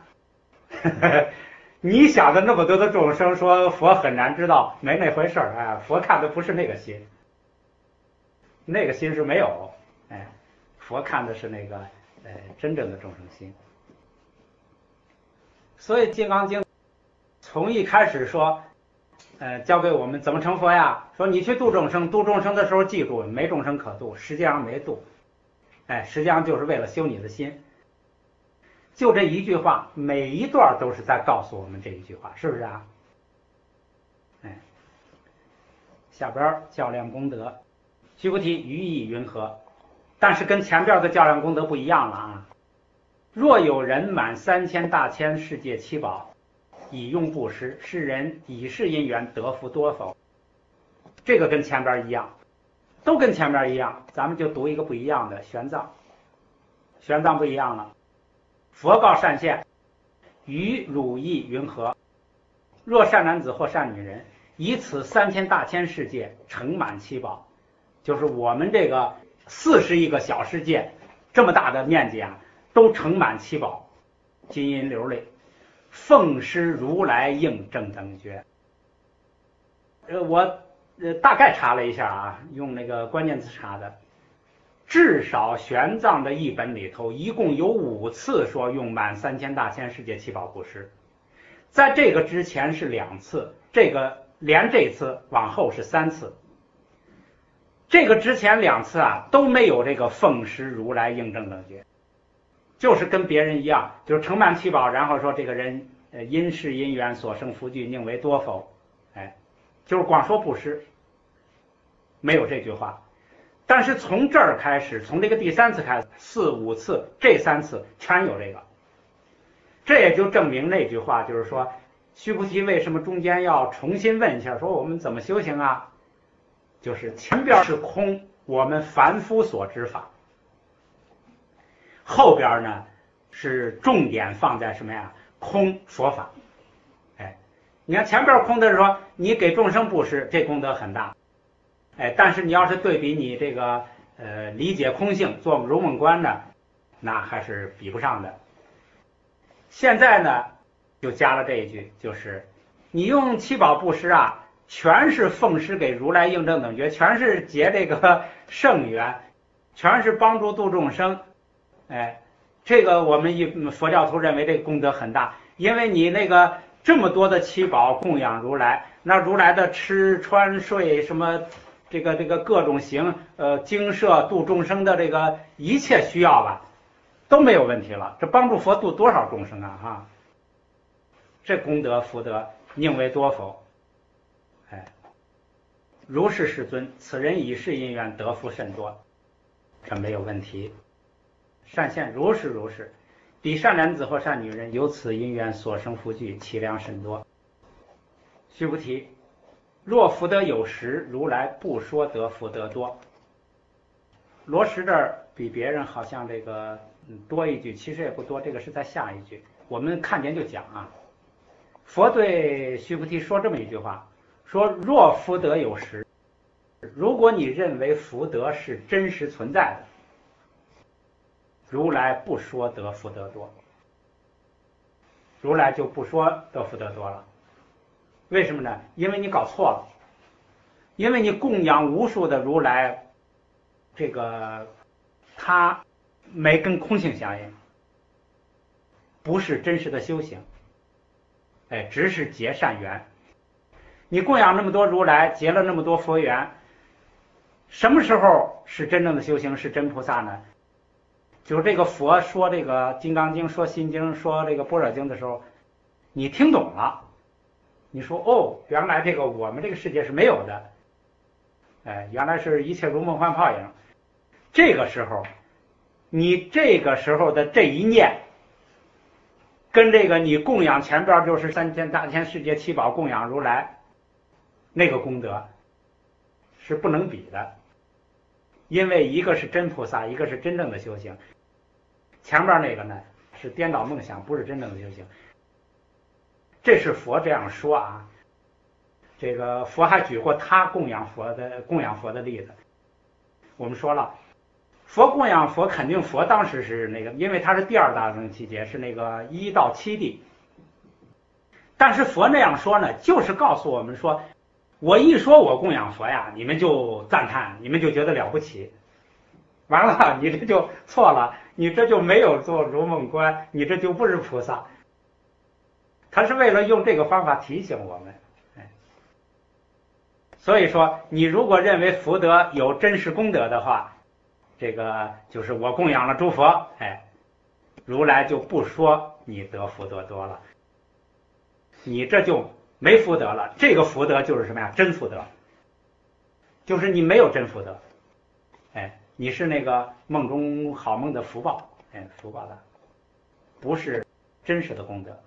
你想的那么多的众生说佛很难知道，没那回事儿。哎，佛看的不是那个心，那个心是没有，哎，佛看的是那个呃真正的众生心。所以《金刚经》从一开始说，呃，教给我们怎么成佛呀？说你去度众生，度众生的时候记住，没众生可度，实际上没度，哎，实际上就是为了修你的心。就这一句话，每一段都是在告诉我们这一句话，是不是啊？哎，下边较量功德，须菩提，于意云何？但是跟前边的较量功德不一样了啊。若有人满三千大千世界七宝，以用布施，是人以是因缘得福多否？这个跟前边一样，都跟前边一样，咱们就读一个不一样的玄奘。玄奘不一样了。佛告善现，于汝意云何？若善男子或善女人，以此三千大千世界盛满七宝，就是我们这个四十亿个小世界这么大的面积啊，都盛满七宝，金银琉璃，奉施如来应正等觉。呃，我呃，大概查了一下啊，用那个关键词查的，至少玄奘的译本里头一共有五次说用满三千大千世界七宝布施，在这个之前是两次，这个连这次往后是三次。这个之前两次啊都没有这个奉施如来应正等觉，就是跟别人一样，就是承满七宝，然后说这个人呃因事因缘所生福聚宁为多否，哎，就是光说布施，没有这句话。但是从这儿开始，从这个第三次开始，四五次，这三次全有这个，这也就证明那句话，就是说须菩提为什么中间要重新问一下，说我们怎么修行啊？就是前边是空，我们凡夫所知法，后边呢是重点放在什么呀？空佛法。哎，你看前边空的是说你给众生布施，这功德很大。哎，但是你要是对比你这个呃理解空性做如梦观的，那还是比不上的。现在呢就加了这一句，就是你用七宝布施啊，全是奉施给如来应正等觉，全是结这个圣缘，全是帮助度众生。哎，这个我们一佛教徒认为这个功德很大，因为你那个这么多的七宝供养如来，那如来的吃穿睡什么这个这个各种行呃精舍度众生的这个一切需要吧，都没有问题了。这帮助佛度多少众生啊哈！这功德福德宁为多否？哎，如是世尊，此人以是因缘得福甚多，这没有问题。善现如是如是，彼善男子或善女人由此因缘所生福聚，其量甚多。须菩提，若福德有实，如来不说得福德多。罗什这儿比别人好像这个多一句，其实也不多，这个是在下一句。我们看见就讲啊，佛对须菩提说这么一句话，说若福德有实，如果你认为福德是真实存在的，如来不说得福德多，如来就不说得福德多了。为什么呢？因为你搞错了，因为你供养无数的如来，这个他没跟空性相应，不是真实的修行，哎，只是结善缘。你供养那么多如来，结了那么多佛缘，什么时候是真正的修行，是真菩萨呢？就是这个佛说这个《金刚经》、说《心经》、说这个《般若经》的时候，你听懂了，你说哦，原来这个我们这个世界是没有的，哎，原来是一切如梦幻泡影。这个时候，你这个时候的这一念，跟这个你供养前边就是三千大千世界七宝供养如来，那个功德是不能比的。因为一个是真菩萨，一个是真正的修行，前面那个呢是颠倒梦想，不是真正的修行。这是佛这样说啊。这个佛还举过他供养佛的供养佛的例子。我们说了，佛供养佛，肯定佛当时是那个，因为他是第二大乘七劫，是那个一到七地。但是佛那样说呢，就是告诉我们说，我一说我供养佛呀，你们就赞叹，你们就觉得了不起，完了你这就错了，你这就没有做如梦观，你这就不是菩萨。他是为了用这个方法提醒我们。哎，所以说你如果认为福德有真实功德的话，这个就是我供养了诸佛，哎，如来就不说你得福德多了，你这就没福德了。这个福德就是什么呀？真福德，就是你没有真福德，哎，你是那个梦中好梦的福报，哎，福报的，不是真实的功德。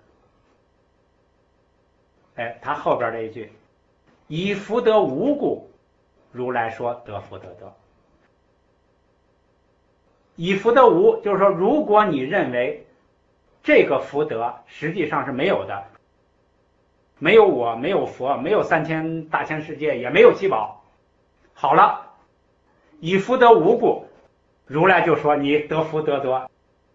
哎，他后边这一句，以福德无故，如来说得福德多。以福德无，就是说，如果你认为这个福德实际上是没有的，没有我，没有佛，没有三千大千世界，也没有七宝。好了，以福德无故，如来就说你得福德多，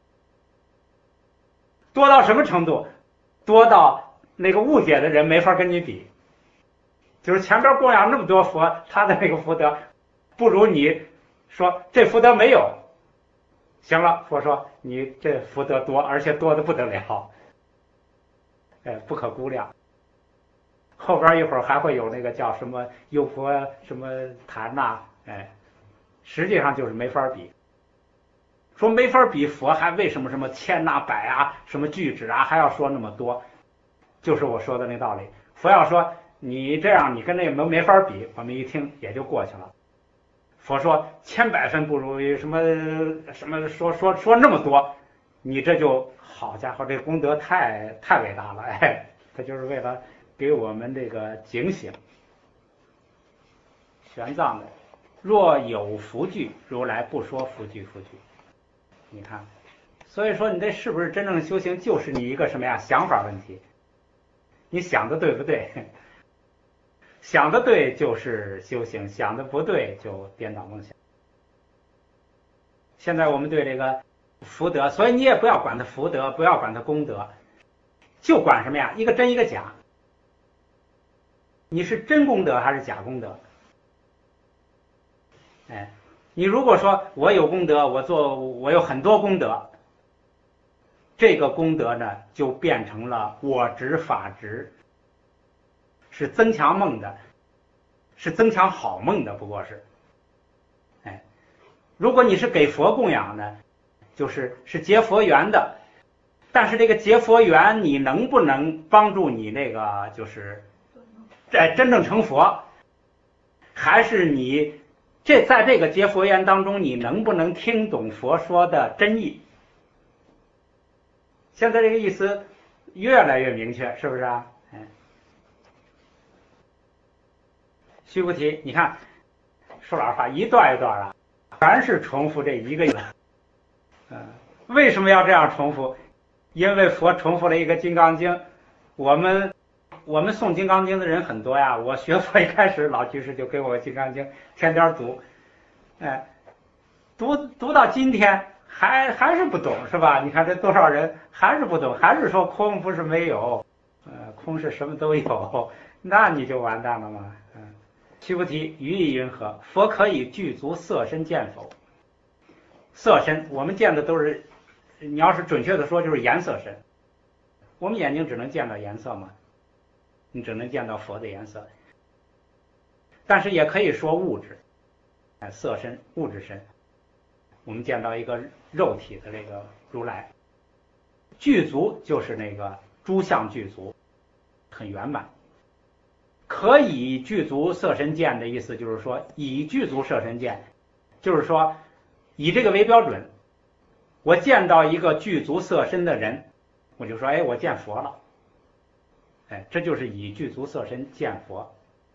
多到什么程度？多到那个误解的人没法跟你比， 就是前边供养那么多佛，他的那个福德不如你说这福德没有。行了，佛说你这福德多，而且多的不得了，哎，不可估量。后边一会儿还会有那个叫什么优婆什么坛呐，哎，实际上就是没法比。说没法比佛，还为什么什么千呐百啊，什么巨指啊，还要说那么多？就是我说的那道理。佛要说你这样，你跟那没没法比，我们一听也就过去了。佛说千百分不如什么什么说说说那么多，你这就好家伙，这功德太太伟大了，哎，他就是为了给我们这个警醒。玄奘的，若有福聚，如来不说福聚福聚。你看，所以说你这是不是真正修行，就是你一个什么呀想法问题？你想的对不对？想的对就是修行，想的不对就颠倒梦想。现在我们对这个福德，所以你也不要管它福德，不要管它功德，就管什么呀？一个真一个假。你是真功德还是假功德？哎，你如果说我有功德，我做我有很多功德，这个功德呢就变成了我执法执。是增强梦的，是增强好梦的，不过是，哎，如果你是给佛供养的，就是是结佛缘的，但是这个结佛缘你能不能帮助你那个就是在真正成佛，还是你这在这个结佛缘当中你能不能听懂佛说的真意？现在这个意思越来越明确，是不是啊？哎。须菩提，你看，说老实话，一段一段啊，全是重复这一个意思。嗯，为什么要这样重复？因为佛重复了一个《金刚经》，我们我们诵《金刚经》的人很多呀。我学佛一开始，老居士就给我《金刚经》天天读，哎，读读到今天还还是不懂，是吧？你看这多少人还是不懂，还是说空不是没有，呃，空是什么都有，那你就完蛋了嘛，嗯。须菩提，于意云何？佛可以具足色身见否？色身，我们见的都是，你要是准确的说，就是颜色身。我们眼睛只能见到颜色嘛，你只能见到佛的颜色。但是也可以说物质，哎，色身、物质身，我们见到一个肉体的这个如来。具足就是那个诸相具足，很圆满。可以具足色身见的意思就是说，以具足色身见，就是说以这个为标准，我见到一个具足色身的人，我就说，哎，我见佛了，哎，这就是以具足色身见佛。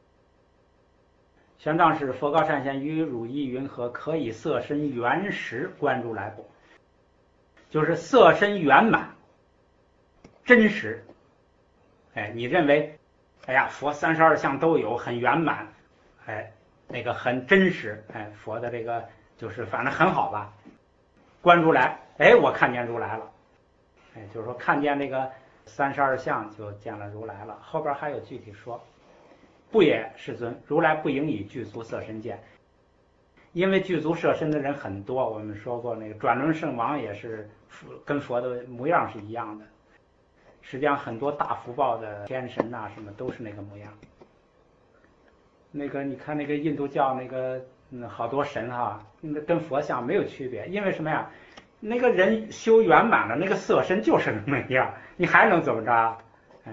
玄奘是佛告善贤，于汝意云何？可以色身圆实观如来不？就是色身圆满真实。哎，你认为哎呀，佛三十二相都有，很圆满，哎，那个很真实，哎，佛的这个就是反正很好吧。观如来，哎，我看见如来了，哎，就是说看见这个三十二相就见了如来了。后边还有具体说，不也世尊，如来不应以具足色身见，因为具足色身的人很多。我们说过那个转轮圣王也是跟佛的模样是一样的。实际上很多大福报的天神呐、啊，什么都是那个模样。那个你看那个印度教那个嗯好多神哈、啊，那跟佛像没有区别，因为什么呀？那个人修圆满了，那个色身就是那样，你还能怎么着？哎，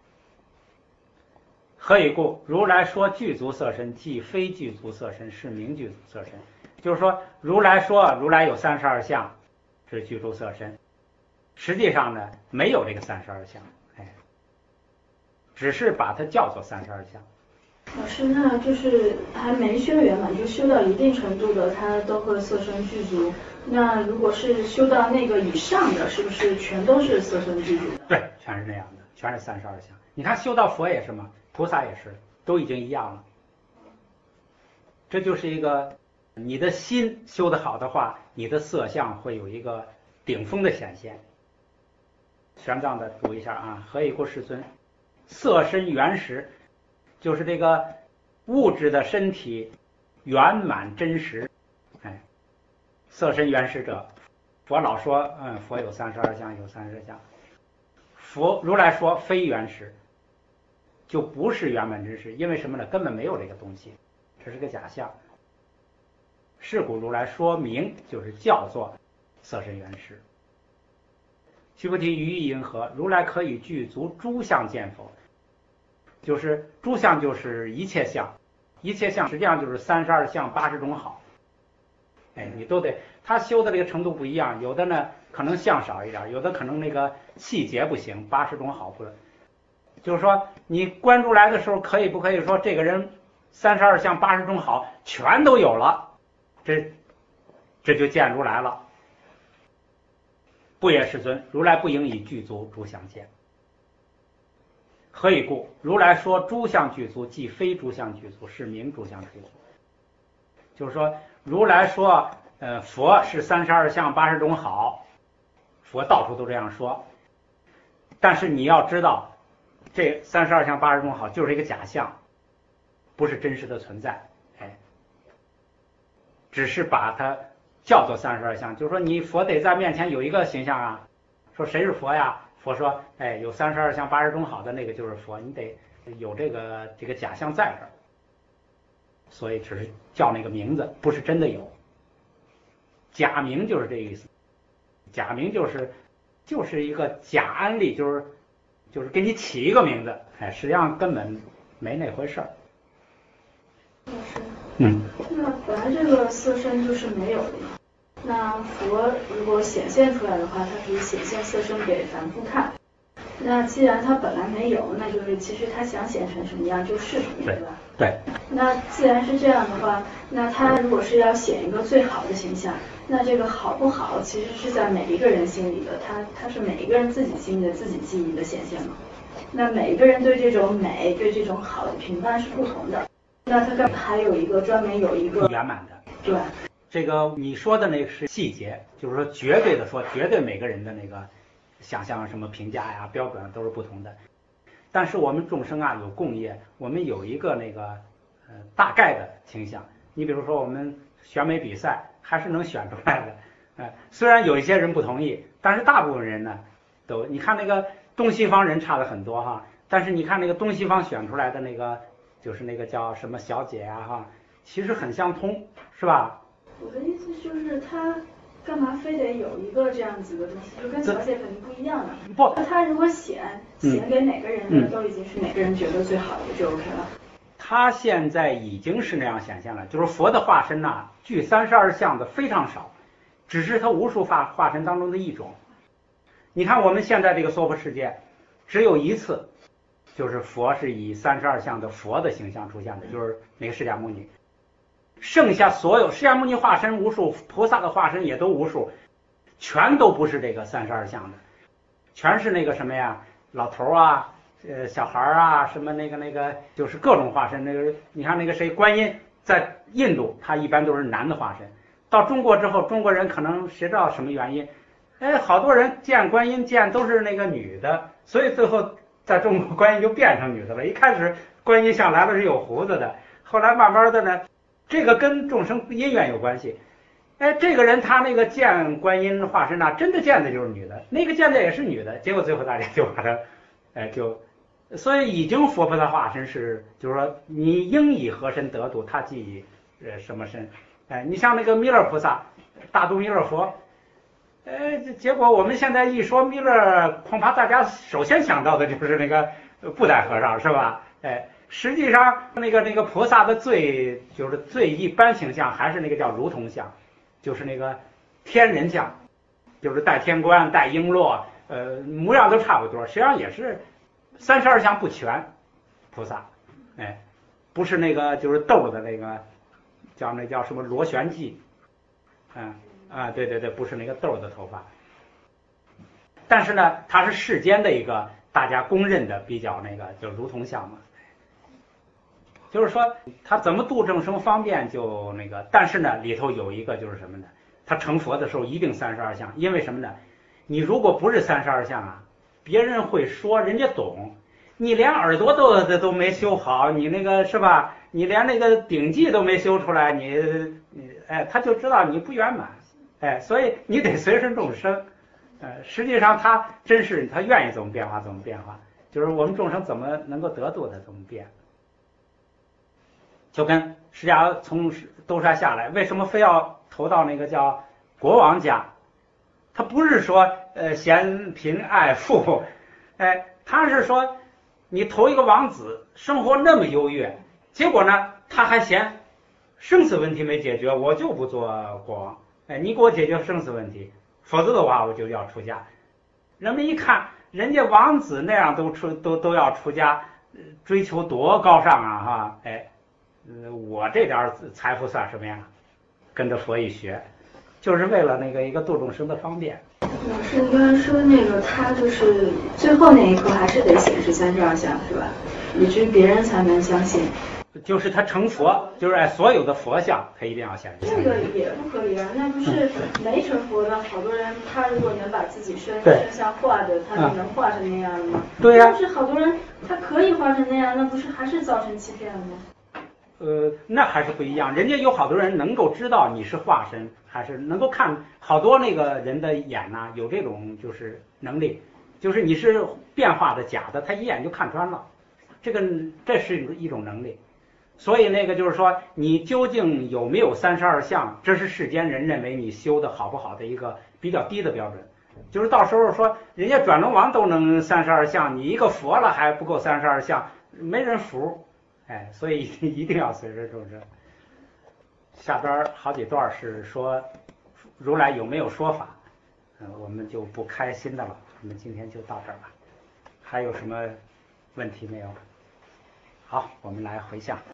何以故？如来说具足色身，即非具足色身，是名具足色身。就是说，如来说如来有三十二相，是具足色身。实际上呢，没有这个三十二相，哎，只是把它叫做三十二相。 老师，那就是还没修圆满，就修到一定程度的，他都会色身具足。那如果是修到那个以上的，是不是全都是色身具足？ 对，全是那样的，全是三十二相。你看修到佛也是嘛，菩萨也是，都已经一样了。这就是一个，你的心修得好的话，你的色相会有一个顶峰的显现。玄奘的读一下啊，何以故世尊？色身原实， 就是这个物质的身体圆满真实。哎，色身原实者，佛老说，嗯，佛有三十二相，有三十相。佛如来说非原实，就不是圆满真实，因为什么呢？根本没有这个东西，这是个假象。是故如来说明，就是叫做色身原实。须菩提，于意因何？如来可以具足诸相见否？就是诸相就是一切相，一切相实际上就是三十二相八十种好。哎，你都得，他修的这个程度不一样，有的呢可能相少一点，有的可能那个细节不行，八十种好不。就是说，你观如来的时候，可以不可以说这个人三十二相八十种好全都有了？这这就见如来了。不也世尊，如来不应以具足诸相见。何以故？如来说诸相具足，即非诸相具足，是名诸相具足。就是说，如来说，呃，佛是三十二相八十种好，佛到处都这样说。但是你要知道，这三十二相八十种好就是一个假象，不是真实的存在。哎，只是把它叫做三十二相，就是说你佛得在面前有一个形象啊，说谁是佛呀？佛说，哎，有三十二相八十种好的那个就是佛，你得有这个这个假象在这儿，所以只是叫那个名字，不是真的有。假名就是这意思，假名就是就是一个假安利，就是就是给你起一个名字，哎，实际上根本没那回事儿。 老师， 嗯， 那本来这个色身就是没有的嘛。那佛如果显现出来的话，它可以显现色身给凡夫看。那既然它本来没有，那就是其实它想显成什么样就是什么样，对吧？ 对。 那既然是这样的话，那它如果是要显一个最好的形象，那这个好不好，其实是在每一个人心里的，它它是每一个人自己心里的自己记忆的显现嘛。那每一个人对这种美、对这种好的评判是不同的。那它干嘛还有一个专门有一个圆满的？ 对。 这个你说的那个是细节，就是说绝对的说，绝对每个人的那个想象什么评价呀、标准都是不同的。但是我们众生啊有共业，我们有一个那个呃大概的倾向。你比如说我们选美比赛还是能选出来的，呃，虽然有一些人不同意，但是大部分人呢都，你看那个东西方人差的很多哈，但是你看那个东西方选出来的那个就是那个叫什么小姐啊哈，其实很相通，是吧？ 我的意思就是，他干嘛非得有一个这样子的东西，就跟小姐肯定不一样的。 不， 他如果显显给哪个人的，都已经是每个人觉得最好的，就 OK 了。他现在已经是那样显现了，就是佛的化身呐、啊，具三十二相的非常少，只是他无数化化身当中的一种。你看我们现在这个娑婆世界，只有一次，就是佛是以三十二相的佛的形象出现的，就是那个释迦牟尼。剩下所有释迦牟尼化身无数，菩萨的化身也都无数，全都不是这个三十二相的，全是那个什么呀，老头啊，呃，小孩啊，什么那个那个，就是各种化身。那个你看那个谁，观音在印度，他一般都是男的化身。到中国之后，中国人可能谁知道什么原因，哎，好多人见观音见都是那个女的，所以最后在中国观音就变成女的了。一开始观音像来的是有胡子的，后来慢慢的呢。这个跟众生因缘有关系，哎，这个人他那个见观音化身呐、啊，真的见的就是女的，那个见的也是女的，结果最后大家就把他，哎，就，所以已经佛菩萨化身是，就是说你应以何身得度，他即以呃什么身，哎，你像那个弥勒菩萨，大肚弥勒佛，呃，结果我们现在一说弥勒，恐怕大家首先想到的就是那个布袋和尚，是吧？哎。实际上，那个那个菩萨的最就是最一般形象，还是那个叫如同相，就是那个天人相，就是戴天冠、戴璎珞，呃，模样都差不多。实际上也是三十二相不全，菩萨，哎，不是那个就是豆的那个，叫那叫什么螺旋髻，嗯啊，对对对，不是那个豆的头发。但是呢，它是世间的一个大家公认的比较那个，就如同相嘛。就是说他怎么度众生方便就那个，但是呢里头有一个就是什么呢？他成佛的时候一定三十二相，因为什么呢？你如果不是三十二相啊，别人会说人家懂， 你连耳朵都都都没修好，你那个是吧？你连那个顶际都没修出来，你你哎，他就知道你不圆满，哎，所以你得随顺众生。呃，实际上他真是他愿意怎么变化怎么变化，就是我们众生怎么能够得度他怎么变。就跟释迦从兜沙下来，为什么非要投到那个叫国王家？他不是说呃嫌贫爱富，哎，他是说你投一个王子，生活那么优越，结果呢他还嫌生死问题没解决，我就不做国王。哎，你给我解决生死问题，否则的话我就要出家。人们一看，人家王子那样都出都都要出家，追求多高尚啊哈！哎，我这点财富算什么呀？跟着佛一学，就是为了那个一个度众生的方便。 老师，你刚才说那个他就是最后那一刻还是得显示三十二相是吧？以至于别人才能相信。 就是他成佛，就是哎，所有的佛像他一定要显示。 这个也不可以啊，那不是没成佛的好多人，他如果能把自己身身像画的，他就能画成那样的吗？ 对呀、啊。 就是好多人他可以画成那样，那不是还是造成欺骗了吗？ 呃，那还是不一样。人家有好多人能够知道你是化身，还是能够看好多那个人的眼呐、啊，有这种就是能力，就是你是变化的假的，他一眼就看穿了。这个这是一种能力。所以那个就是说，你究竟有没有三十二相，这是世间人认为你修的好不好的一个比较低的标准。就是到时候说，人家转轮王都能三十二相，你一个佛了还不够三十二相，没人服。哎，所以一定要随着众生。下边好几段是说如来有没有说法，嗯、呃，我们就不开心的了。我们今天就到这儿吧。还有什么问题没有？好，我们来回向。